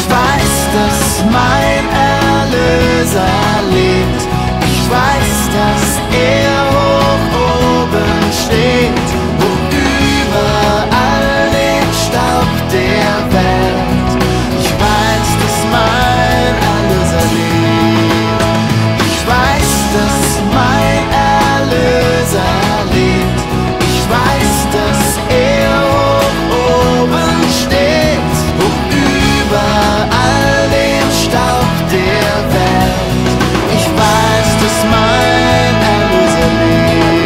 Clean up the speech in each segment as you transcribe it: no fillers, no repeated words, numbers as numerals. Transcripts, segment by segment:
Ich weiß, dass mein Erlöser lebt. Ich weiß, dass er hoch oben steht, hoch über all den Staub der Welt. Ich weiß, dass mein Erlöser lebt. Ich weiß, dass mein Erlöser lebt. Ich weiß, dass er hoch oben steht, hoch über all den Staub der Welt. Ich weiß, dass mein Erlöser lebt.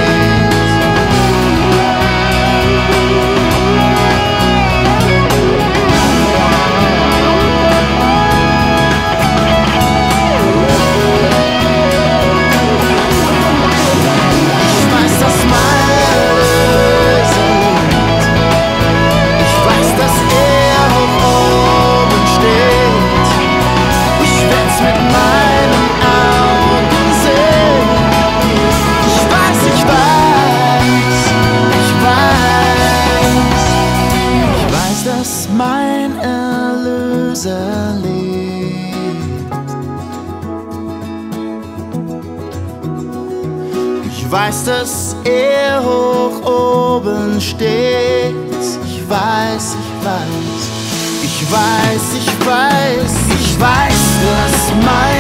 Ich weiß, dass mein Erlöser lebt. Ich weiß, dass er hoch oben steht. Ich werd's mit meinen Augen sehen. Ich weiß, ich weiß, ich weiß. Ich weiß, dass mein Erlöser lebt. Ich weiß, dass er hoch oben steht. Ich weiß, ich weiß. Ich weiß, ich weiß, ich weiß, dass mein